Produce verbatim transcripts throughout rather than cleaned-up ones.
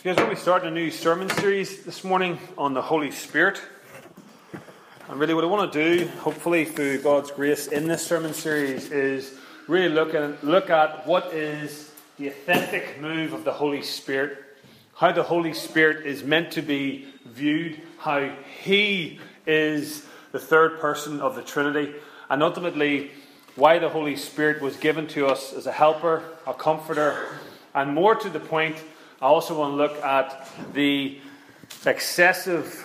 So guys, we're going to be starting a new sermon series this morning on the Holy Spirit. And really what I want to do, hopefully through God's grace in this sermon series, is really look at, look at what is the authentic move of the Holy Spirit, how the Holy Spirit is meant to be viewed, how He is the third person of the Trinity, and ultimately why the Holy Spirit was given to us as a helper, a comforter, and more to the point, I also want to look at the excessive,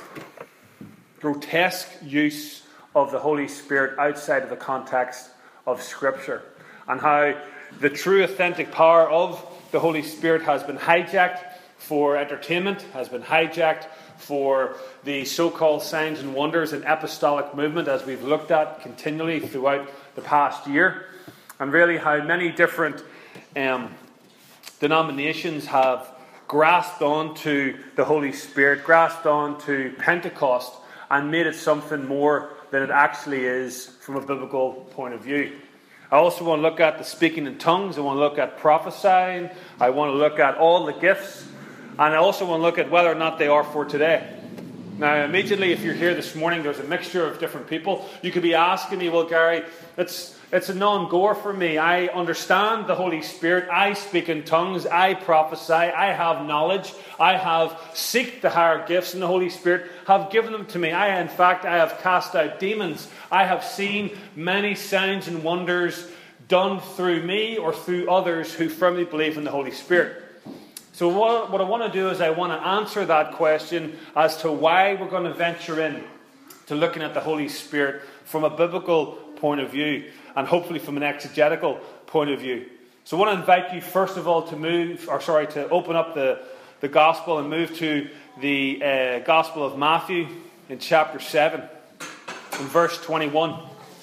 grotesque use of the Holy Spirit outside of the context of Scripture, and how the true authentic power of the Holy Spirit has been hijacked for entertainment, has been hijacked for the so-called signs and wonders and apostolic movement, as we've looked at continually throughout the past year, and really how many different um, denominations have grasped onto the Holy Spirit, grasped onto Pentecost, and made it something more than it actually is from a biblical point of view. I also want to look at the speaking in tongues. I want to look at prophesying. I want to look at all the gifts. And I also want to look at whether or not they are for today. Now, immediately, if you're here this morning, there's a mixture of different people. You could be asking me, well, Gary, it's it's a non-goer for me. I understand the Holy Spirit. I speak in tongues. I prophesy. I have knowledge. I have seeked the higher gifts, and the Holy Spirit have given them to me. I, in fact, I have cast out demons. I have seen many signs and wonders done through me or through others who firmly believe in the Holy Spirit. So what, what I want to do is I want to answer that question as to why we're going to venture in to looking at the Holy Spirit from a biblical point of view, and hopefully from an exegetical point of view. So I want to invite you first of all to move, or sorry, to open up the, the Gospel and move to the uh, Gospel of Matthew in chapter seven, in verse twenty-one.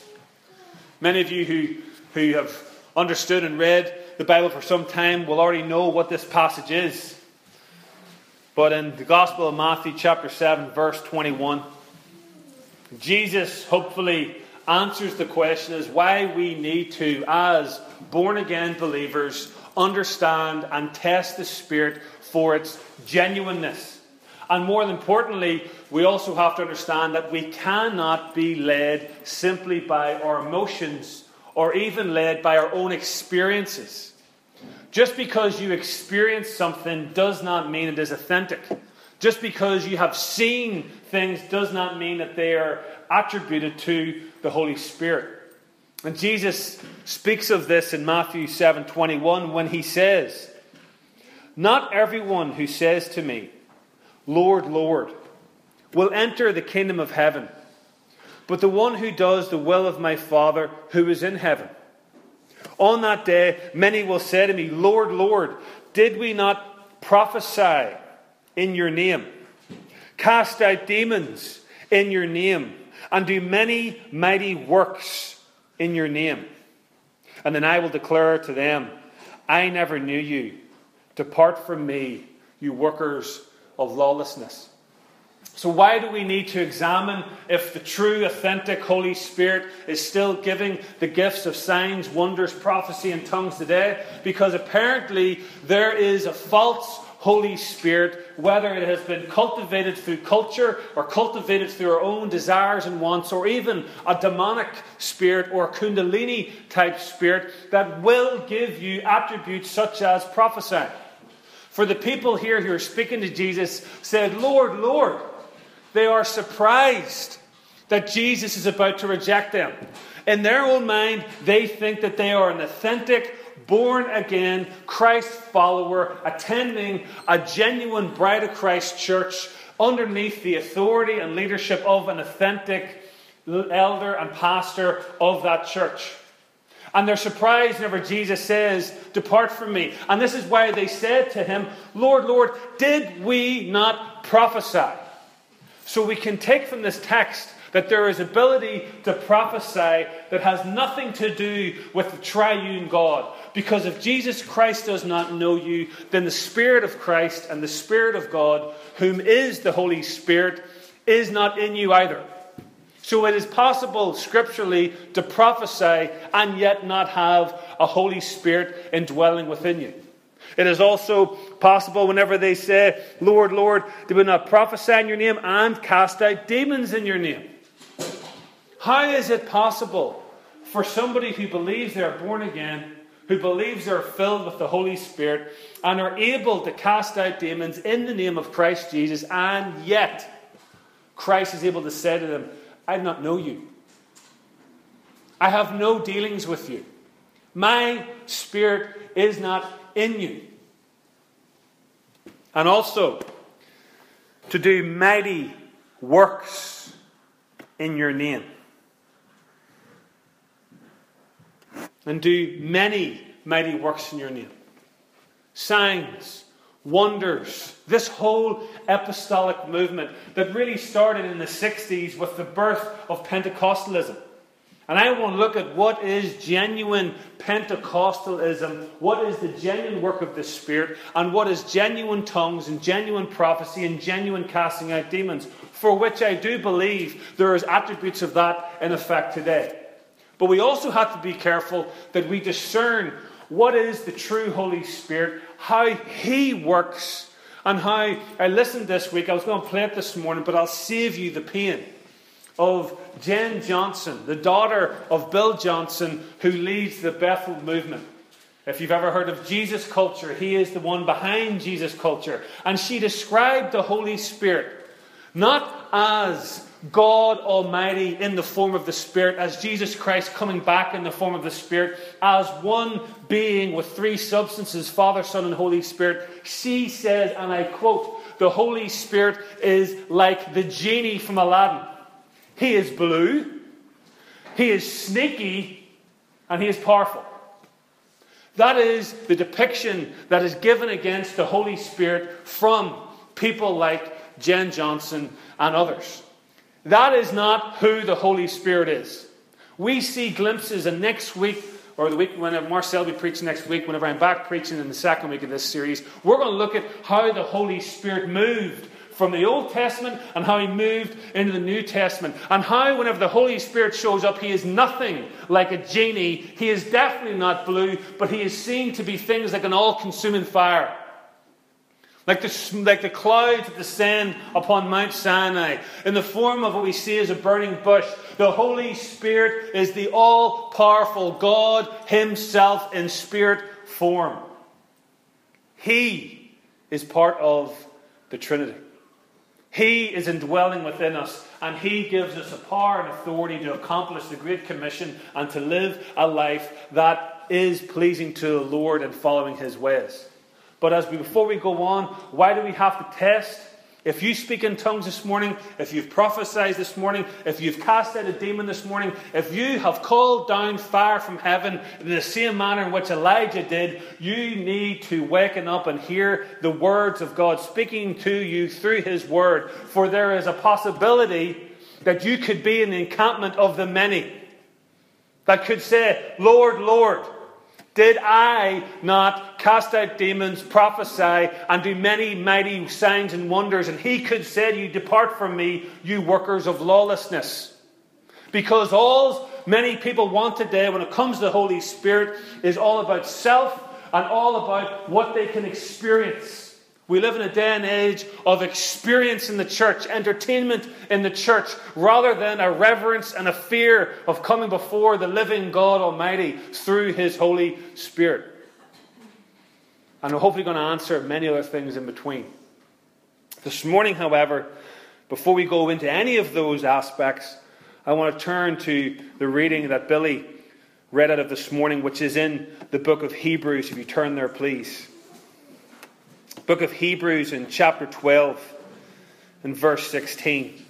Many of you who, who have understood and read the Bible for some time will already know what this passage is. But in the Gospel of Matthew chapter seven, verse twenty-one, Jesus hopefully answers the question as why we need to, as born-again believers, understand and test the Spirit for its genuineness. And more importantly, we also have to understand that we cannot be led simply by our emotions or even led by our own experiences. Just because you experience something does not mean it is authentic. Just because you have seen things does not mean that they are attributed to the Holy Spirit. And Jesus speaks of this in Matthew seven twenty-one when he says, "Not everyone who says to me, 'Lord, Lord,' will enter the kingdom of heaven, but the one who does the will of my Father who is in heaven. On that day, many will say to me, 'Lord, Lord, did we not prophesy in your name, cast out demons in your name, and do many mighty works in your name?' And then I will declare to them, 'I never knew you. Depart from me, you workers of lawlessness.'" So why do we need to examine if the true, authentic Holy Spirit is still giving the gifts of signs, wonders, prophecy, and tongues today? Because apparently there is a false Holy Spirit, whether it has been cultivated through culture or cultivated through our own desires and wants, or even a demonic spirit or a kundalini type spirit that will give you attributes such as prophesying. For the people here who are speaking to Jesus said, "Lord, Lord," they are surprised that Jesus is about to reject them. In their own mind, they think that they are an authentic, born-again Christ follower attending a genuine Bride of Christ church underneath the authority and leadership of an authentic elder and pastor of that church. And they're surprised whenever Jesus says, "Depart from me." And this is why they said to him, "Lord, Lord, did we not prophesy?" So we can take from this text that there is ability to prophesy that has nothing to do with the triune God. Because if Jesus Christ does not know you, then the Spirit of Christ and the Spirit of God, whom is the Holy Spirit, is not in you either. So it is possible scripturally to prophesy and yet not have a Holy Spirit indwelling within you. It is also possible whenever they say, Lord, Lord, did we not prophesy in your name and cast out demons in your name? How is it possible for somebody who believes they are born again, who believes they are filled with the Holy Spirit, and are able to cast out demons in the name of Christ Jesus, and yet Christ is able to say to them, I do not know you. I have no dealings with you. My Spirit is not in you. And also, to do mighty works in your name. And do many mighty works in your name. Signs, wonders. This whole apostolic movement that really started in the sixties with the birth of Pentecostalism. And I want to look at what is genuine Pentecostalism, what is the genuine work of the Spirit, and what is genuine tongues and genuine prophecy and genuine casting out demons, for which I do believe there is attributes of that in effect today. But we also have to be careful that we discern what is the true Holy Spirit, how He works, and how, I listened this week, I was going to play it this morning, but I'll save you the pain, of Jen Johnson, the daughter of Bill Johnson, who leads the Bethel movement. If you've ever heard of Jesus Culture, he is the one behind Jesus Culture. And she described the Holy Spirit not as God Almighty in the form of the Spirit, as Jesus Christ coming back in the form of the Spirit, as one being with three substances, Father, Son, and Holy Spirit. She says, and I quote, the Holy Spirit is like the genie from Aladdin. He is blue, he is sneaky, and he is powerful. That is the depiction that is given against the Holy Spirit from people like Jen Johnson and others. That is not who the Holy Spirit is. We see glimpses, and next week, or the week whenever Marcel will be preaching next week, whenever I'm back preaching in the second week of this series, we're going to look at how the Holy Spirit moved from the Old Testament and how He moved into the New Testament. And how whenever the Holy Spirit shows up, He is nothing like a genie. He is definitely not blue, but He is seen to be things like an all-consuming fire. Like the, like the clouds that descend upon Mount Sinai, in the form of what we see as a burning bush. The Holy Spirit is the all-powerful God Himself in spirit form. He is part of the Trinity. He is indwelling within us, and He gives us a power and authority to accomplish the Great Commission and to live a life that is pleasing to the Lord and following His ways. But as we, before we go on, why do we have to test? If you speak in tongues this morning, if you've prophesied this morning, if you've cast out a demon this morning, if you have called down fire from heaven in the same manner in which Elijah did, you need to waken up and hear the words of God speaking to you through His Word. For there is a possibility that you could be in the encampment of the many that could say, Lord, Lord, did I not cast out demons, prophesy, and do many mighty signs and wonders? And He could say to you, depart from me, you workers of lawlessness. Because all many people want today when it comes to the Holy Spirit is all about self and all about what they can experience. We live in a day and age of experience in the church, entertainment in the church, rather than a reverence and a fear of coming before the living God Almighty through His Holy Spirit. And we're hopefully going to answer many other things in between. This morning, however, before we go into any of those aspects, I want to turn to the reading that Billy read out of this morning, which is in the book of Hebrews. If you turn there, please. Book of Hebrews in chapter twelve and verse sixteen.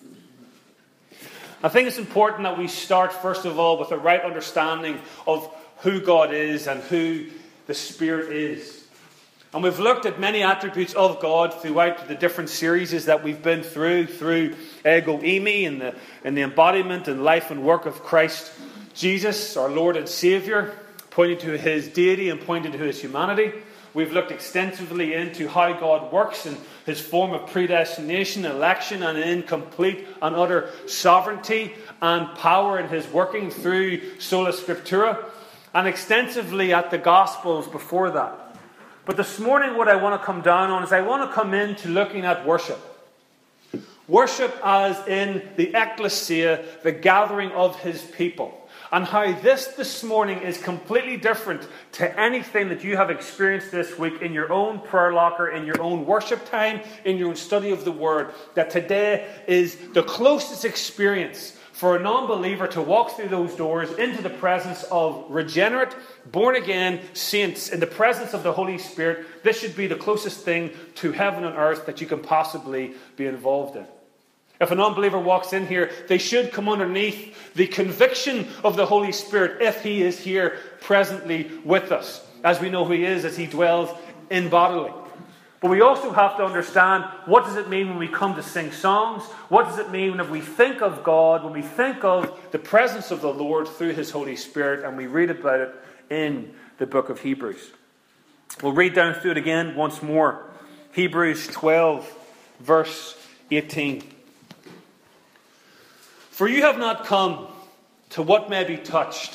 I think it's important that we start first of all with a right understanding of who God is and who the Spirit is. And we've looked at many attributes of God throughout the different series that we've been through, through Ego Eimi and the, and the embodiment and life and work of Christ Jesus, our Lord and Saviour, pointing to His deity and pointing to His humanity. We've looked extensively into how God works in His form of predestination, election, and in complete and utter sovereignty and power in His working through Sola Scriptura, and extensively at the Gospels before that. But this morning what I want to come down on is I want to come into looking at worship. Worship as in the ecclesia, the gathering of his people. And how this this morning is completely different to anything that you have experienced this week in your own prayer locker, in your own worship time, in your own study of the Word. That today is the closest experience for a non-believer to walk through those doors into the presence of regenerate, born-again saints, in the presence of the Holy Spirit. This should be the closest thing to heaven and earth that you can possibly be involved in. If a non-believer walks in here, they should come underneath the conviction of the Holy Spirit if he is here presently with us, as we know who he is as he dwells in bodily. But we also have to understand, what does it mean when we come to sing songs? What does it mean when we think of God, when we think of the presence of the Lord through his Holy Spirit, and we read about it in the book of Hebrews? We'll read down through it again once more. Hebrews twelve, verse eighteen. For you have not come to what may be touched,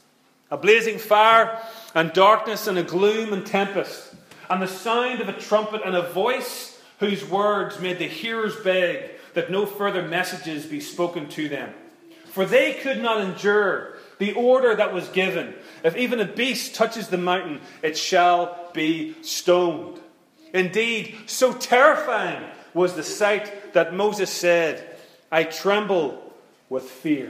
a blazing fire and darkness and a gloom and tempest, and the sound of a trumpet and a voice whose words made the hearers beg that no further messages be spoken to them. For they could not endure the order that was given. If even a beast touches the mountain, it shall be stoned. Indeed, so terrifying was the sight that Moses said, I tremble with fear.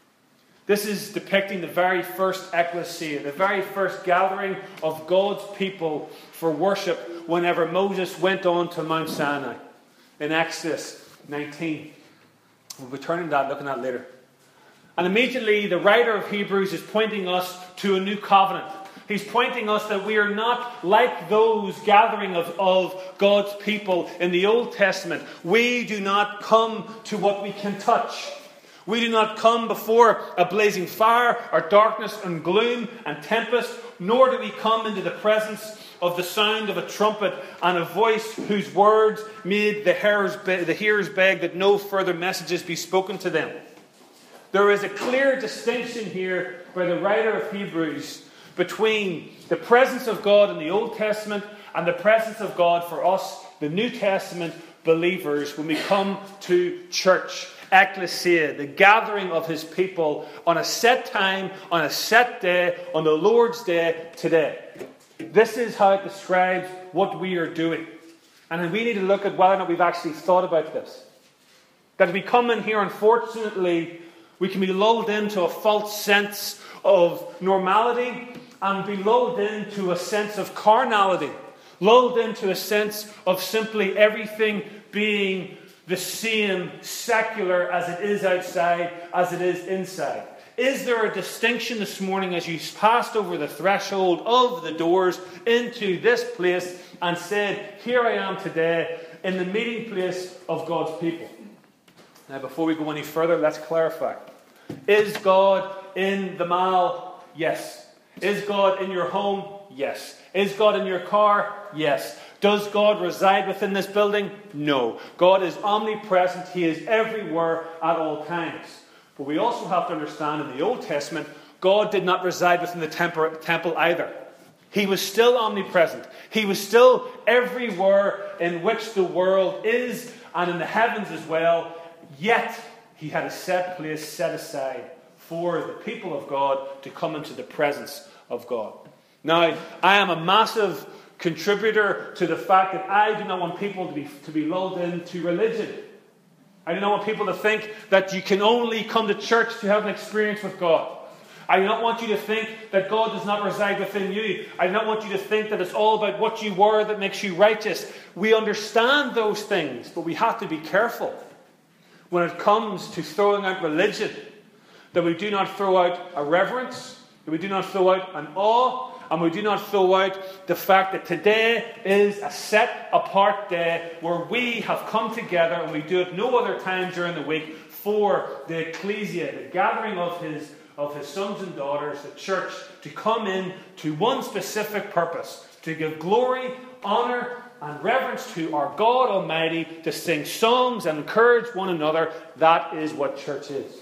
This is depicting the very first ecclesia, the very first gathering of God's people for worship whenever Moses went on to Mount Sinai in Exodus nineteen. We'll be turning to that, looking at that later. And immediately the writer of Hebrews is pointing us to a new covenant. He's pointing us that we are not like those gathering of, of God's people in the Old Testament. We do not come to what we can touch. We do not come before a blazing fire or darkness and gloom and tempest, nor do we come into the presence of the sound of a trumpet and a voice whose words made the hearers, be- the hearers beg that no further messages be spoken to them. There is a clear distinction here by the writer of Hebrews between the presence of God in the Old Testament and the presence of God for us, the New Testament believers, when we come to church. Ecclesia, the gathering of his people on a set time, on a set day, on the Lord's Day today. This is how it describes what we are doing. And we need to look at whether or not we've actually thought about this. That if we come in here, unfortunately, we can be lulled into a false sense of normality and be lulled into a sense of carnality. Lulled into a sense of simply everything being the same secular as it is outside, as it is inside. Is there a distinction this morning as you passed over the threshold of the doors into this place and said, here I am today in the meeting place of God's people? Now, before we go any further, let's clarify. Is God in the mall? Yes. Is God in your home? Yes. Is God in your car? Yes. Does God reside within this building? No. God is omnipresent. He is everywhere at all times. But we also have to understand in the Old Testament, God did not reside within the temple either. He was still omnipresent. He was still everywhere in which the world is, and in the heavens as well. Yet, he had a set place set aside for the people of God to come into the presence of God. Now, I am a massive contributor to the fact that I do not want people to be, to be lulled into religion. I do not want people to think that you can only come to church to have an experience with God. I do not want you to think that God does not reside within you. I do not want you to think that it's all about what you were that makes you righteous. We understand those things, but we have to be careful when it comes to throwing out religion, that we do not throw out a reverence, that we do not throw out an awe, and we do not throw out the fact that today is a set-apart day where we have come together, and we do it no other time during the week, for the ecclesia, the gathering of his, of his sons and daughters, the church, to come in to one specific purpose, to give glory, honour, and reverence to our God Almighty, to sing songs and encourage one another. That is what church is.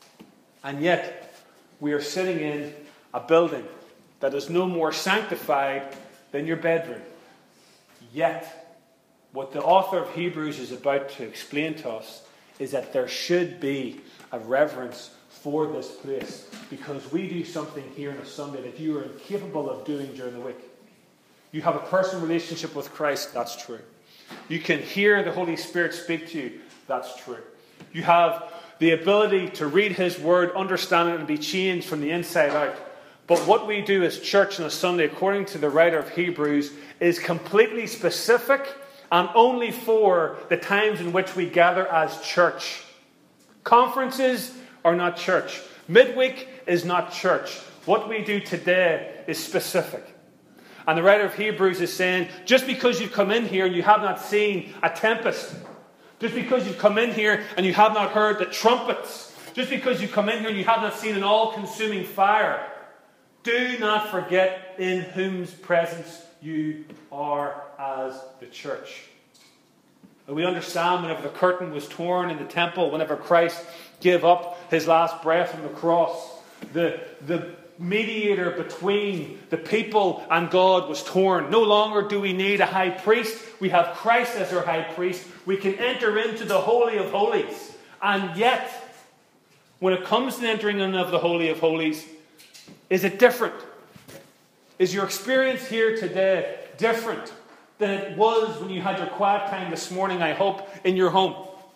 And yet, we are sitting in a building that is no more sanctified than your bedroom. Yet, what the author of Hebrews is about to explain to us is that there should be a reverence for this place, because we do something here on a Sunday that you are incapable of doing during the week. You have a personal relationship with Christ, that's true. You can hear the Holy Spirit speak to you, that's true. You have the ability to read His Word, understand it, and be changed from the inside out. But what we do as church on a Sunday, according to the writer of Hebrews, is completely specific and only for the times in which we gather as church. Conferences are not church. Midweek is not church. What we do today is specific. And the writer of Hebrews is saying, just because you've come in here and you have not seen a tempest, just because you've come in here and you have not heard the trumpets, just because you've come in here and you have not seen an all-consuming fire, do not forget in whose presence you are as the church. And we understand whenever the curtain was torn in the temple, whenever Christ gave up His last breath on the cross, the, the mediator between the people and God was torn. No longer do we need a high priest. We have Christ as our high priest. We can enter into the Holy of Holies. And yet, when it comes to entering in of the Holy of Holies, is it different? Is your experience here today different than it was when you had your quiet time this morning, I hope, in your home?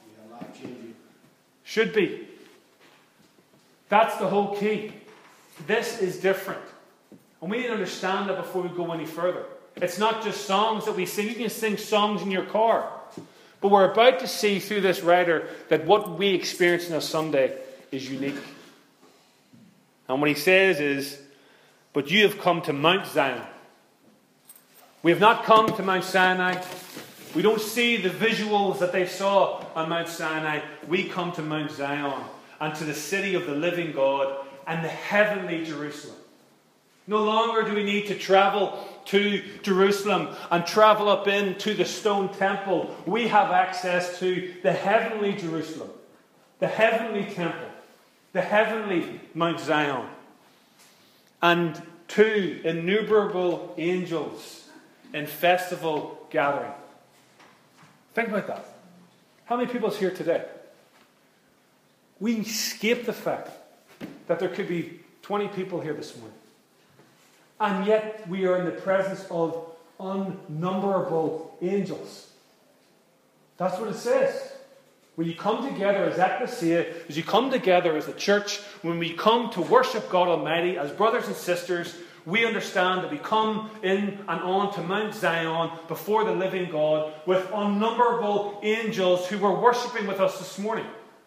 Should be. That's the whole key. This is different. And we need to understand that before we go any further. It's not just songs that we sing. You can sing songs in your car. But we're about to see through this writer that what we experience on a Sunday is unique. And what he says is, but you have come to Mount Zion. We have not come to Mount Sinai. We don't see the visuals that they saw on Mount Sinai. We come to Mount Zion and to the city of the living God and the heavenly Jerusalem. No longer do we need to travel to Jerusalem and travel up into the stone temple. We have access to the heavenly Jerusalem, the heavenly temple, the heavenly Mount Zion, and two innumerable angels in festival gathering. Think about that. How many people is here today? We escape the fact that there could be twenty people here this morning. And yet we are in the presence of unnumberable angels. That's what it says. When you come together as ecclesia, as you come together as a church, when we come to worship God Almighty as brothers and sisters, we understand that we come in and on to Mount Zion before the living God with unnumberable angels who were worshipping with us this morning.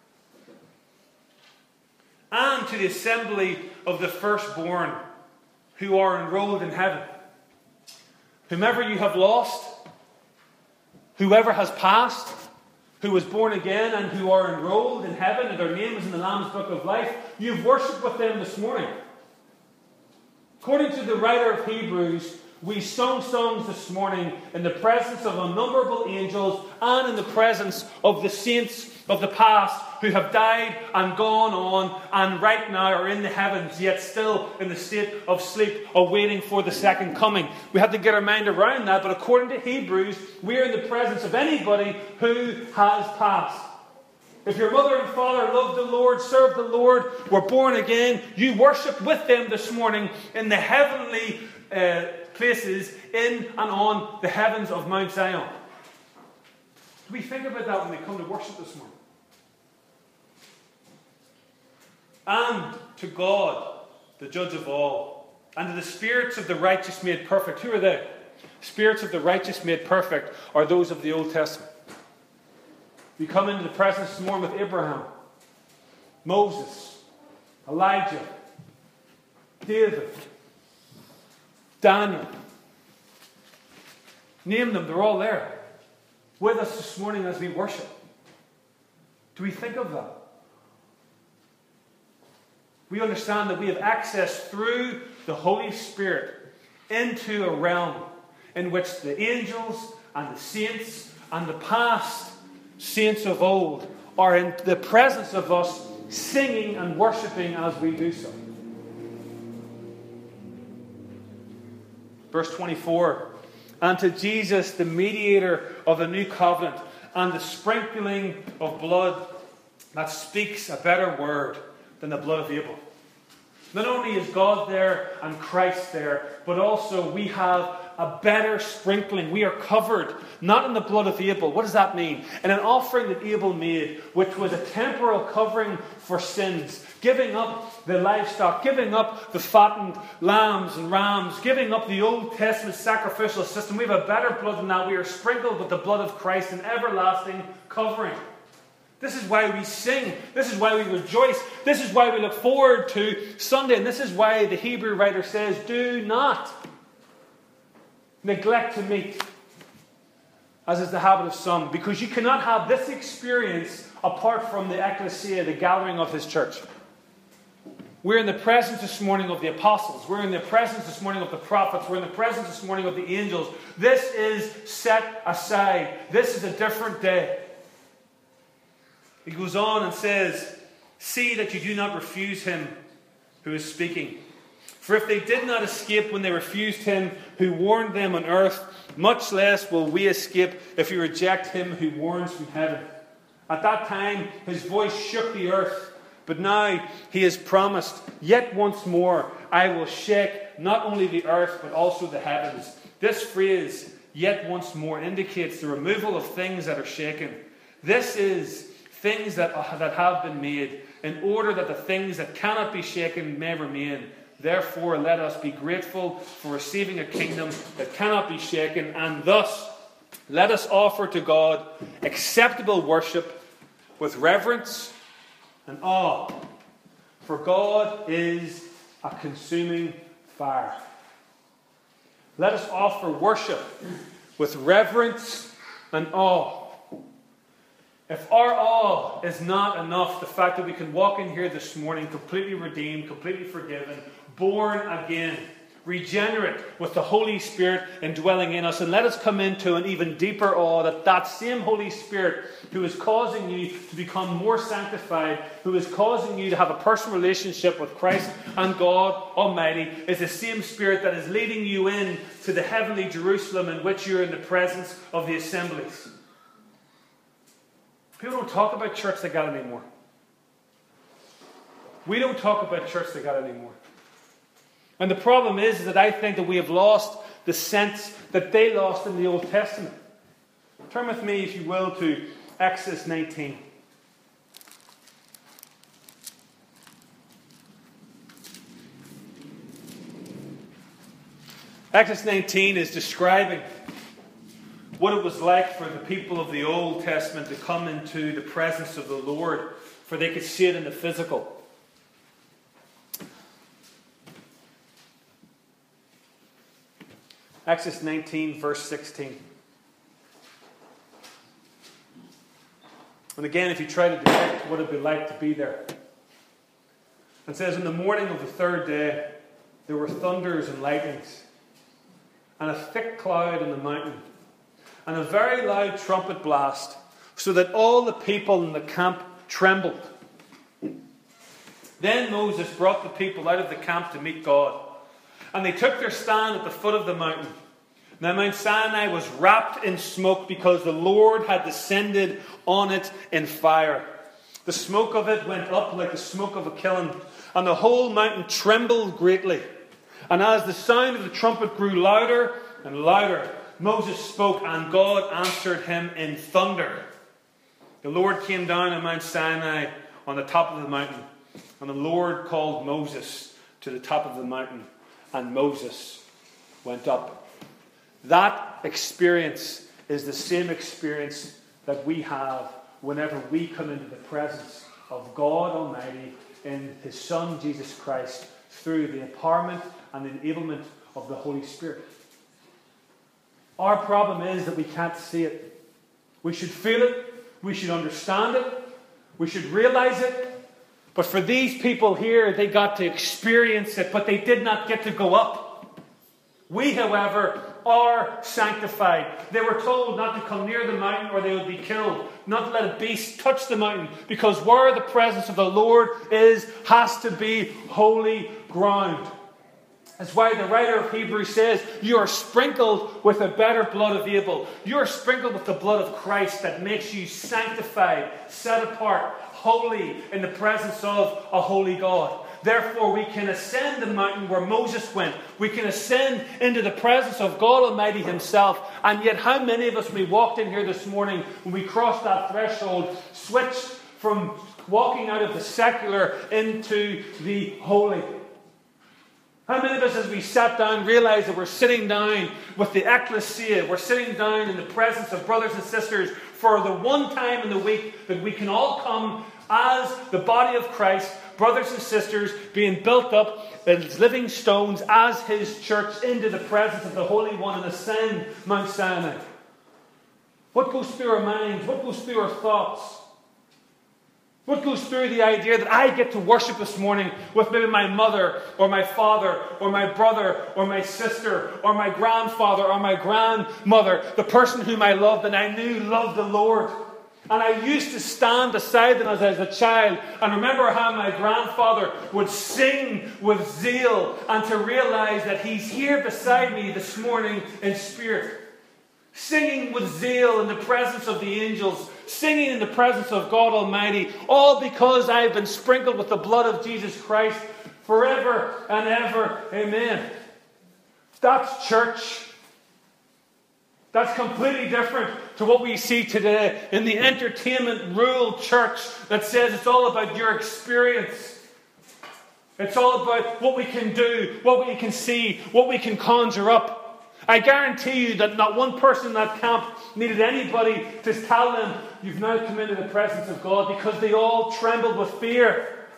And to the assembly of the firstborn who are enrolled in heaven. Whomever you have lost, whoever has passed, who was born again and who are enrolled in heaven and their name is in the Lamb's Book of Life, you've worshipped with them this morning. According to the writer of Hebrews, we sung songs this morning in the presence of unnumberable angels and in the presence of the saints of the past who have died and gone on and right now are in the heavens, yet still in the state of sleep, awaiting for the second coming. We have to get our mind around that, but according to Hebrews, we are in the presence of anybody who has passed. If your mother and father loved the Lord, served the Lord, were born again, you worship with them this morning in the heavenly uh, places in and on the heavens of Mount Zion. Do we think about that when we come to worship this morning? And to God, the judge of all, and to the spirits of the righteous made perfect. Who are they? Spirits of the righteous made perfect are those of the Old Testament. We come into the presence this morning with Abraham, Moses, Elijah, David, Daniel. Name them, they're all there with us this morning as we worship. Do we think of that? We understand that we have access through the Holy Spirit into a realm in which the angels and the saints and the past saints of old are in the presence of us, singing and worshipping as we do so. Verse twenty-four. And to Jesus, the mediator of the new covenant, and the sprinkling of blood that speaks a better word than the blood of Abel. Not only is God there and Christ there, but also we have a better sprinkling. We are covered, not in the blood of Abel. What does that mean? In an offering that Abel made, which was a temporal covering for sins, giving up the livestock, giving up the fattened lambs and rams, giving up the Old Testament sacrificial system. We have a better blood than that. We are sprinkled with the blood of Christ, an everlasting covering. This is why we sing. This is why we rejoice. This is why we look forward to Sunday. And this is why the Hebrew writer says, do not neglect to meet, as is the habit of some, because you cannot have this experience apart from the ecclesia, the gathering of his church. We're in the presence this morning of the apostles. We're in the presence this morning of the prophets. We're in the presence this morning of the angels. This is set aside. This is a different day. He goes on and says, see that you do not refuse him who is speaking. For if they did not escape when they refused him who warned them on earth, much less will we escape if we reject him who warns from heaven. At that time his voice shook the earth, but now he has promised, yet once more I will shake not only the earth but also the heavens. This phrase, yet once more, indicates the removal of things that are shaken. This is things that, uh, that have been made, in order that the things that cannot be shaken may remain. Therefore, let us be grateful for receiving a kingdom that cannot be shaken, and thus let us offer to God acceptable worship with reverence and awe. For God is a consuming fire. Let us offer worship with reverence and awe. If our awe is not enough, the fact that we can walk in here this morning completely redeemed, completely forgiven, born again, regenerate with the Holy Spirit indwelling in us, and let us come into an even deeper awe that that same Holy Spirit who is causing you to become more sanctified, who is causing you to have a personal relationship with Christ and God Almighty, is the same Spirit that is leading you in to the heavenly Jerusalem in which you're in the presence of the assemblies. People don't talk about church like that anymore. We don't talk about church like that anymore. And the problem is that I think that we have lost the sense that they lost in the Old Testament. Turn with me, if you will, to Exodus nineteen. Exodus nineteen is describing what it was like for the people of the Old Testament to come into the presence of the Lord, for they could see it in the physical. Exodus nineteen, verse sixteen. And again, if you try to detect what it would be like to be there. It says, in the morning of the third day, there were thunders and lightnings, and a thick cloud on the mountain, and a very loud trumpet blast, so that all the people in the camp trembled. Then Moses brought the people out of the camp to meet God. And they took their stand at the foot of the mountain. Now Mount Sinai was wrapped in smoke because the Lord had descended on it in fire. The smoke of it went up like the smoke of a kiln, and the whole mountain trembled greatly. And as the sound of the trumpet grew louder and louder, Moses spoke, and God answered him in thunder. The Lord came down on Mount Sinai on the top of the mountain, and the Lord called Moses to the top of the mountain, and Moses went up. That experience is the same experience that we have whenever we come into the presence of God Almighty in His Son Jesus Christ through the empowerment and the enablement of the Holy Spirit. Our problem is that we can't see it. We should feel it. We should understand it. We should realize it. But for these people here, they got to experience it, but they did not get to go up. We, however, are sanctified. They were told not to come near the mountain or they would be killed. Not to let a beast touch the mountain, because where the presence of the Lord is has to be holy ground. That's why the writer of Hebrews says, you are sprinkled with the better blood of Abel. You are sprinkled with the blood of Christ that makes you sanctified, set apart, holy in the presence of a holy God. Therefore, we can ascend the mountain where Moses went. We can ascend into the presence of God Almighty Himself. And yet, how many of us, when we walked in here this morning, when we crossed that threshold, switched from walking out of the secular into the holy? How many of us, as we sat down, realized that we're sitting down with the ecclesia, we're sitting down in the presence of brothers and sisters for the one time in the week that we can all come as the body of Christ, brothers and sisters, being built up as living stones as His church into the presence of the Holy One and ascend Mount Sinai? What goes through our minds? What goes through our thoughts? What goes through the idea that I get to worship this morning with maybe my mother or my father or my brother or my sister or my grandfather or my grandmother, the person whom I loved and I knew loved the Lord? And I used to stand beside them as I was a child and remember how my grandfather would sing with zeal, and to realize that He's here beside me this morning in spirit. Singing with zeal in the presence of the angels, singing in the presence of God Almighty, all because I have been sprinkled with the blood of Jesus Christ forever and ever. Amen. That's church. That's completely different to what we see today in the entertainment ruled church that says it's all about your experience. It's all about what we can do, what we can see, what we can conjure up. I guarantee you that not one person in that camp needed anybody to tell them, you've now come into the presence of God, because they all trembled with fear.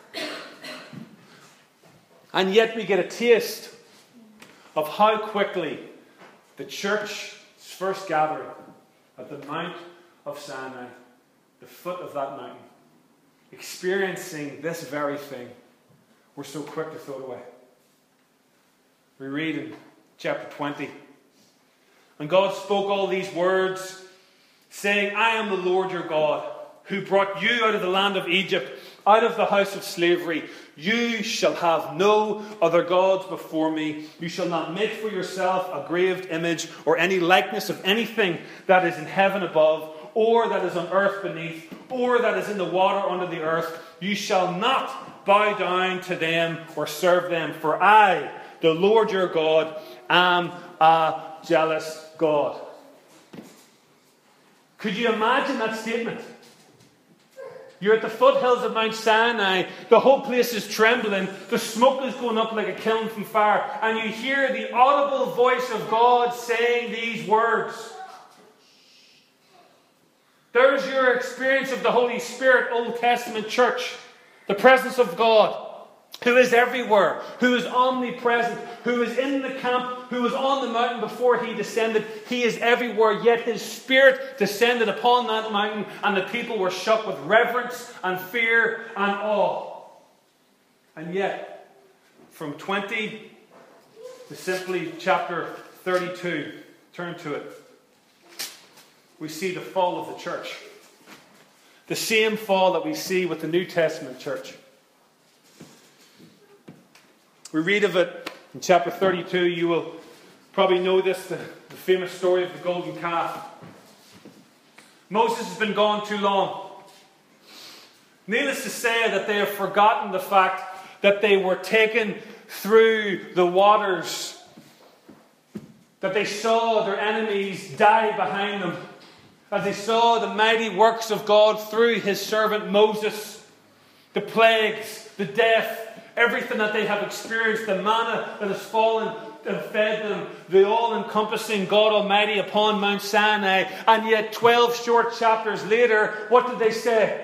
And yet we get a taste of how quickly the church's first gathering at the Mount of Sinai, the foot of that mountain, experiencing this very thing, we're so quick to throw it away. We read in chapter twenty, and God spoke all these words, saying, I am the Lord your God, who brought you out of the land of Egypt, out of the house of slavery. You shall have no other gods before me. You shall not make for yourself a graved image or any likeness of anything that is in heaven above, or that is on earth beneath, or that is in the water under the earth. You shall not bow down to them or serve them, for I, the Lord your God, am a jealous God. Could you imagine that statement? You're at the foothills of Mount Sinai. The whole place is trembling. The smoke is going up like a kiln from fire. And you hear the audible voice of God saying these words. There's your experience of the Holy Spirit, Old Testament church. The presence of God, who is everywhere, who is omnipresent, who is in the camp, who was on the mountain before He descended. He is everywhere, yet His Spirit descended upon that mountain, and the people were shook with reverence and fear and awe. And yet, from twenty to simply chapter thirty-two, turn to it, we see the fall of the church. The same fall that we see with the New Testament church. We read of it in chapter thirty-two. You will probably know this, the, the famous story of the golden calf. Moses has been gone too long. Needless to say that they have forgotten the fact that they were taken through the waters, that they saw their enemies die behind them, as they saw the mighty works of God through His servant Moses, the plagues, the death, everything that they have experienced, the manna that has fallen and fed them, the all-encompassing God Almighty upon Mount Sinai. And yet twelve short chapters later, what did they say?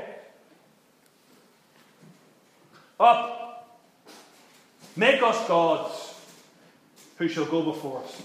Up, make us gods who shall go before us.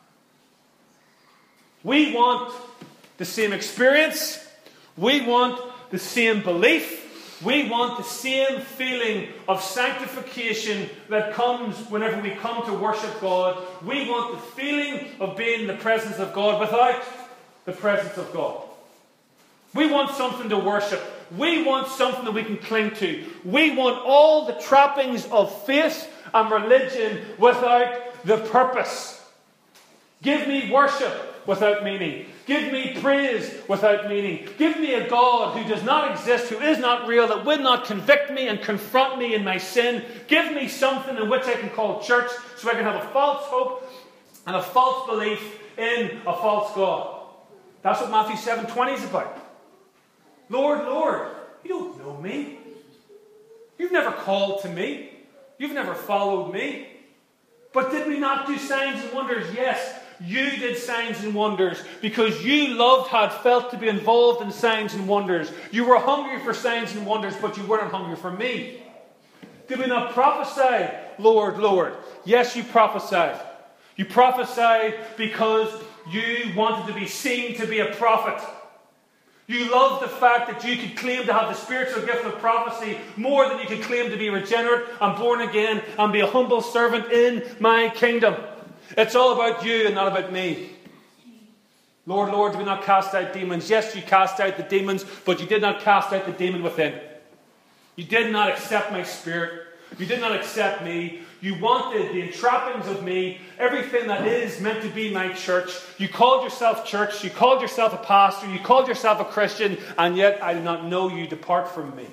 We want the same experience. We want the same belief. We want the same feeling of sanctification that comes whenever we come to worship God. We want the feeling of being in the presence of God without the presence of God. We want something to worship. We want something that we can cling to. We want all the trappings of faith and religion without the purpose. Give me worship without meaning. Give me praise without meaning. Give me a God who does not exist, who is not real, that will not convict me and confront me in my sin. Give me something in which I can call church so I can have a false hope and a false belief in a false God. That's what Matthew seven twenty is about. Lord, Lord, you don't know me. You've never called to me. You've never followed me. But did we not do signs and wonders? Yes, you did signs and wonders because you loved how it felt to be involved in signs and wonders. You were hungry for signs and wonders, but you weren't hungry for me. Did we not prophesy, Lord, Lord? Yes, you prophesied. You prophesied because you wanted to be seen to be a prophet. You loved the fact that you could claim to have the spiritual gift of prophecy more than you could claim to be regenerate and born again and be a humble servant in my kingdom. It's all about you and not about me. Lord, Lord, do we not cast out demons? Yes, you cast out the demons, but you did not cast out the demon within. You did not accept my spirit. You did not accept me. You wanted the entrappings of me, everything that is meant to be my church. You called yourself church. You called yourself a pastor. You called yourself a Christian. And yet I do not know you. Depart from me.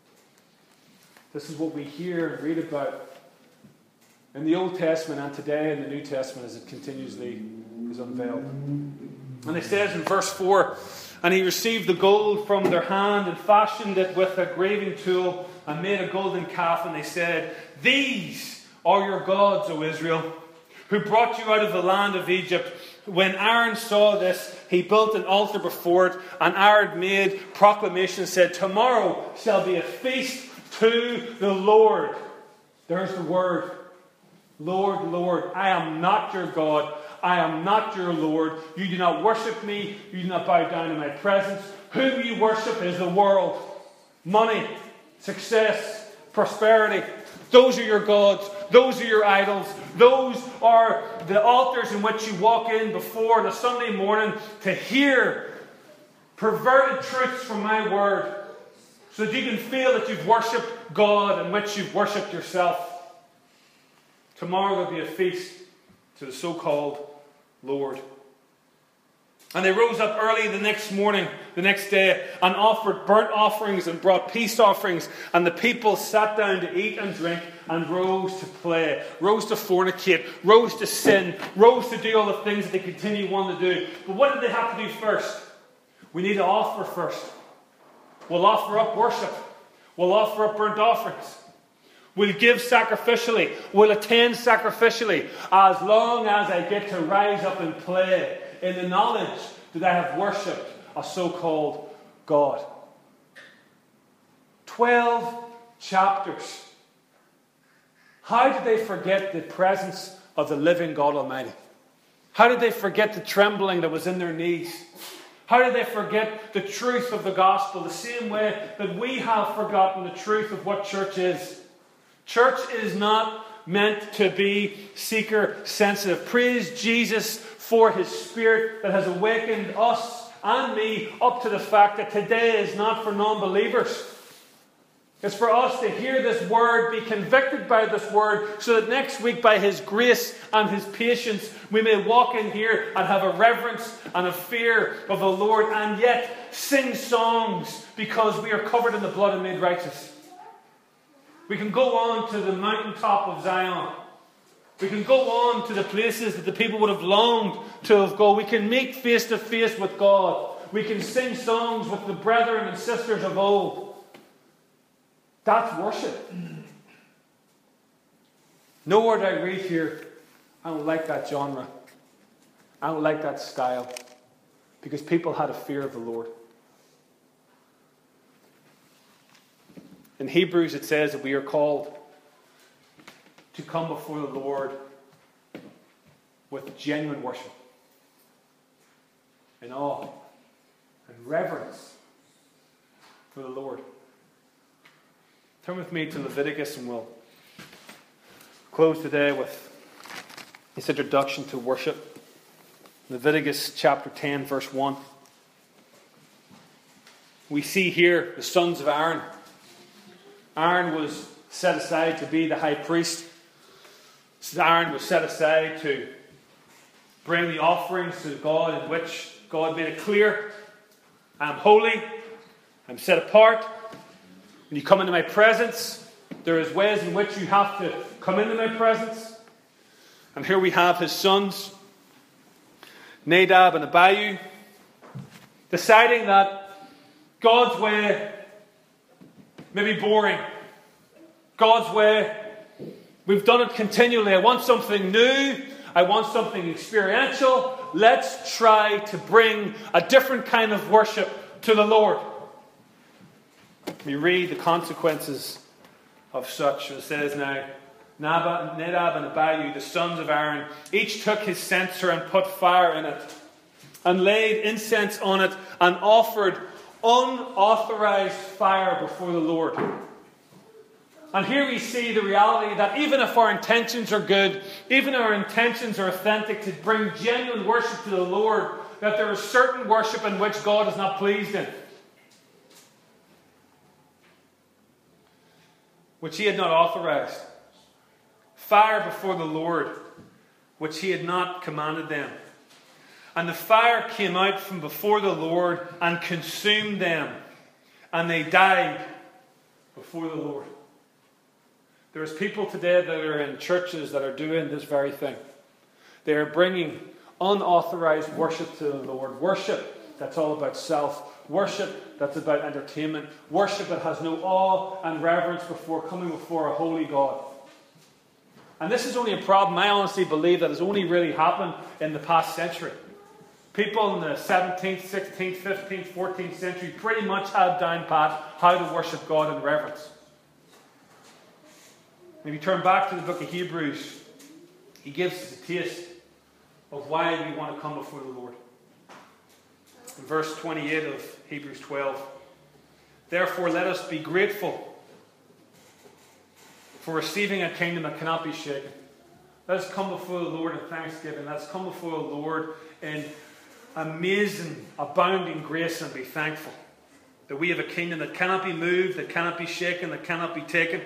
This is what we hear and read about in the Old Testament and today in the New Testament as it continuously is unveiled. And it says in verse four, and he received the gold from their hand and fashioned it with a graving tool and made a golden calf. And they said, these are your gods, O Israel, who brought you out of the land of Egypt. When Aaron saw this, he built an altar before it, and Aaron made proclamation and said, tomorrow shall be a feast to the Lord. There's the word. Lord, Lord, I am not your God. I am not your Lord. You do not worship me. You do not bow down in my presence. Whom you worship is the world. Money, success, prosperity. Those are your gods. Those are your idols. Those are the altars in which you walk in before on a Sunday morning to hear perverted truths from my word so that you can feel that you've worshipped God in which you've worshipped yourself. Tomorrow there'll be a feast to the so-called Lord. And they rose up early the next morning, the next day, and offered burnt offerings and brought peace offerings. And the people sat down to eat and drink and rose to play, rose to fornicate, rose to sin, rose to do all the things that they continue wanting to do. But what did they have to do first? We need to offer first. We'll offer up worship. We'll offer up burnt offerings. We'll give sacrificially. We'll attend sacrificially as long as I get to rise up and play in the knowledge that I have worshipped a so-called God. Twelve chapters. How did they forget the presence of the living God Almighty? How did they forget the trembling that was in their knees? How did they forget the truth of the gospel the same way that we have forgotten the truth of what church is? Church is not meant to be seeker-sensitive. Praise Jesus for His Spirit that has awakened us and me up to the fact that today is not for non-believers. It's for us to hear this word, be convicted by this word, so that next week, by His grace and His patience, we may walk in here and have a reverence and a fear of the Lord, and yet sing songs because we are covered in the blood and made righteous. We can go on to the mountaintop of Zion. We can go on to the places that the people would have longed to have gone. We can meet face to face with God. We can sing songs with the brethren and sisters of old. That's worship. Nowhere do I read here, I don't like that genre. I don't like that style. Because people had a fear of the Lord. In Hebrews it says that we are called to come before the Lord with genuine worship, in awe and reverence for the Lord. Turn with me to Leviticus and we'll close today with this introduction to worship. Leviticus chapter ten, verse one. we see here the sons of Aaron. Aaron was set aside to be the high priest. Aaron was set aside to bring the offerings to God, in which God made it clear, I'm holy, I'm set apart. When you come into my presence, there is ways in which you have to come into my presence. And here we have his sons, Nadab and Abihu, deciding that God's way may be boring. God's way, we've done it continually. I want something new. I want something experiential. Let's try to bring a different kind of worship to the Lord. We read the consequences of such. It says now, Nadab and Abihu, the sons of Aaron, each took his censer and put fire in it, and laid incense on it, and offered unauthorized fire before the Lord. And here we see the reality that even if our intentions are good, even if our intentions are authentic to bring genuine worship to the Lord, that there is certain worship in which God is not pleased in, which he had not authorized. Fire before the Lord, which he had not commanded them. And the fire came out from before the Lord and consumed them, and they died before the Lord. There's people today that are in churches that are doing this very thing. They are bringing unauthorized worship to the Lord. Worship that's all about self. Worship that's about entertainment. Worship that has no awe and reverence before coming before a holy God. And this is only a problem, I honestly believe, that has only really happened in the past century. People in the seventeenth, sixteenth, fifteenth, fourteenth century pretty much had down pat how to worship God in reverence. When we turn back to the book of Hebrews, he gives us a taste of why we want to come before the Lord. In verse twenty-eight of Hebrews twelve, therefore let us be grateful for receiving a kingdom that cannot be shaken. Let us come before the Lord in thanksgiving. Let us come before the Lord in amazing, abounding grace and be thankful that we have a kingdom that cannot be moved, that cannot be shaken, that cannot be taken.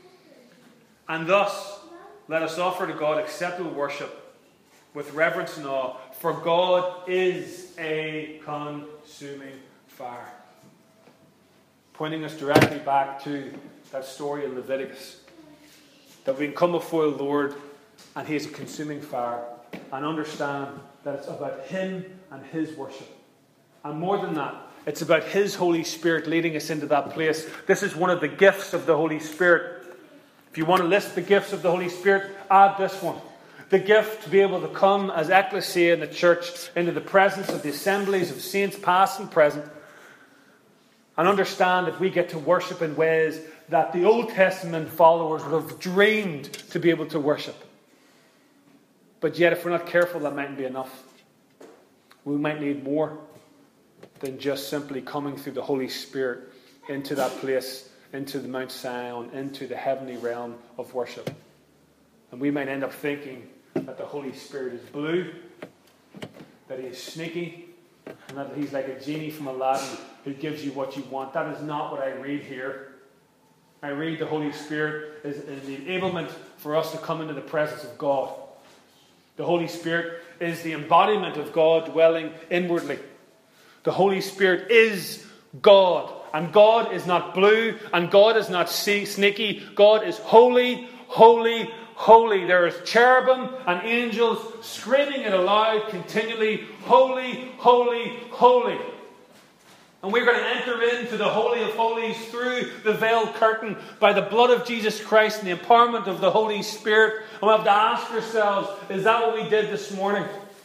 And thus, let us offer to God acceptable worship with reverence and awe, for God is a consuming fire. Pointing us directly back to that story in Leviticus, that we can come before the Lord and he is a consuming fire, and understand that it's about him and his worship. And more than that, it's about his Holy Spirit leading us into that place. This is one of the gifts of the Holy Spirit. If you want to list the gifts of the Holy Spirit, add this one. The gift to be able to come as ecclesia in the church into the presence of the assemblies of saints past and present, and understand that we get to worship in ways that the Old Testament followers would have dreamed to be able to worship. But yet, if we're not careful, that mightn't be enough. We might need more than just simply coming through the Holy Spirit into that place, into the Mount Zion, into the heavenly realm of worship. And we might end up thinking that the Holy Spirit is blue, that he is sneaky, and that he's like a genie from Aladdin who gives you what you want. That is not what I read here. I read the Holy Spirit is, is the enablement for us to come into the presence of God. The Holy Spirit is the embodiment of God dwelling inwardly. The Holy Spirit is God. And God is not blue, and God is not sneaky. God is holy, holy, holy. There is cherubim and angels screaming it aloud continually, holy, holy, holy. And we're going to enter into the Holy of Holies through the veiled curtain by the blood of Jesus Christ and the empowerment of the Holy Spirit. And we have to ask ourselves, is that what we did this morning?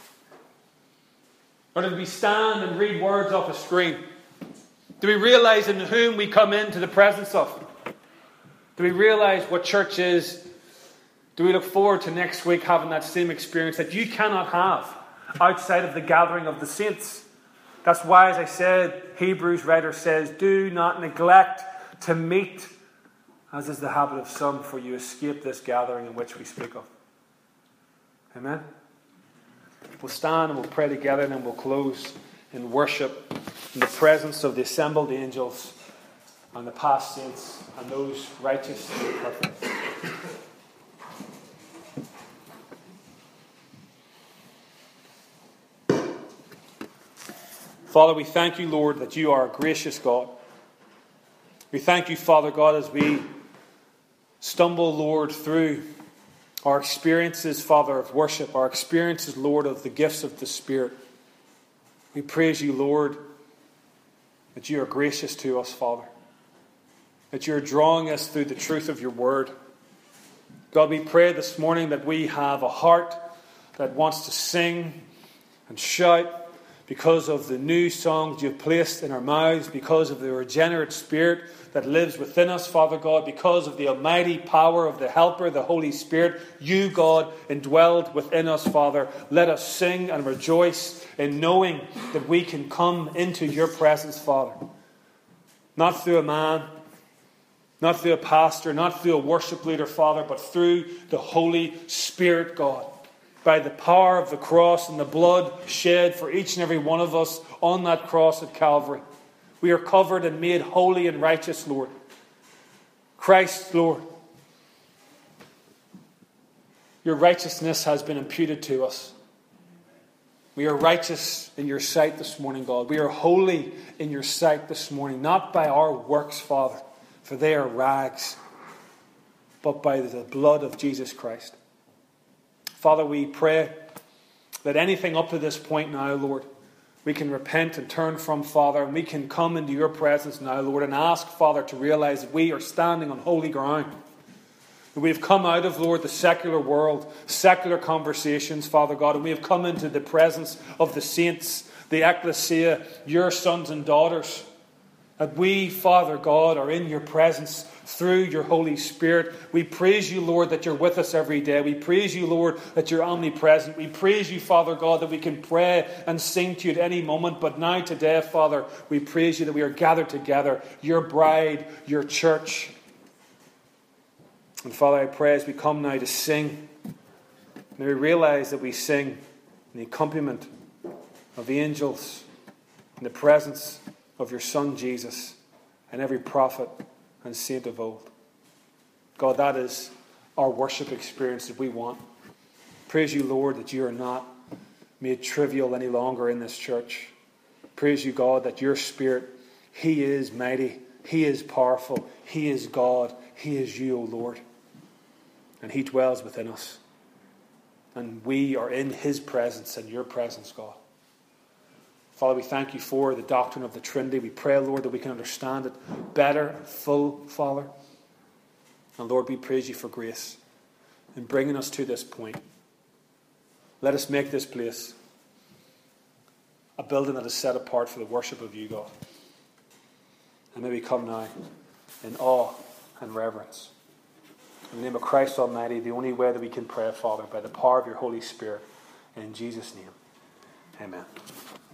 Or did we stand and read words off a screen? Do we realize in whom we come into the presence of? Do we realize what church is? Do we look forward to next week having that same experience that you cannot have outside of the gathering of the saints? That's why, as I said, Hebrews writer says, do not neglect to meet, as is the habit of some, for you escape this gathering in which we speak of. Amen? We'll stand and we'll pray together, and then we'll close in worship. in the presence of the assembled angels and the past saints and those righteous and perfect. Father, we thank you, Lord, that you are a gracious God. We thank you, Father God, as we stumble, Lord, through our experiences, Father, of worship, our experiences, Lord, of the gifts of the Spirit. We praise you, Lord, that you are gracious to us, Father, that you are drawing us through the truth of your word. God, we pray this morning that we have a heart that wants to sing and shout because of the new songs you've placed in our mouths, because of the regenerate Spirit that lives within us, Father God, because of the almighty power of the Helper, the Holy Spirit. You, God, indwelled within us, Father. Let us sing and rejoice in knowing that we can come into your presence, Father. Not through a man, not through a pastor, not through a worship leader, Father, but through the Holy Spirit, God. By the power of the cross and the blood shed for each and every one of us on that cross at Calvary. We are covered and made holy and righteous, Lord. Christ, Lord, your righteousness has been imputed to us. We are righteous in your sight this morning, God. We are holy in your sight this morning, not by our works, Father, for they are rags, but by the blood of Jesus Christ. Father, we pray that anything up to this point now, Lord, we can repent and turn from, Father, and we can come into your presence now, Lord, and ask, Father, to realize that we are standing on holy ground. That we have come out of, Lord, the secular world, secular conversations, Father God, and we have come into the presence of the saints, the ecclesia, your sons and daughters. That we, Father God, are in your presence through your Holy Spirit. We praise you, Lord, that you're with us every day. We praise you, Lord, that you're omnipresent. We praise you, Father God, that we can pray and sing to you at any moment. But now today, Father, we praise you that we are gathered together, your bride, your church. And Father, I pray as we come now to sing, may we realize that we sing in the accompaniment of the angels, in the presence of your Son Jesus and every prophet and saint of old. God, that is our worship experience that we want. Praise you, Lord, that you are not made trivial any longer in this church. Praise you, God, that your Spirit, he is mighty, he is powerful, he is God, he is you, O Lord. And he dwells within us. And we are in his presence and your presence, God. Father, we thank you for the doctrine of the Trinity. We pray, Lord, that we can understand it better and full, Father. And Lord, we praise you for grace in bringing us to this point. Let us make this place a building that is set apart for the worship of you, God. And may we come now in awe and reverence. In the name of Christ Almighty, the only way that we can pray, Father, by the power of your Holy Spirit. In Jesus' name, amen.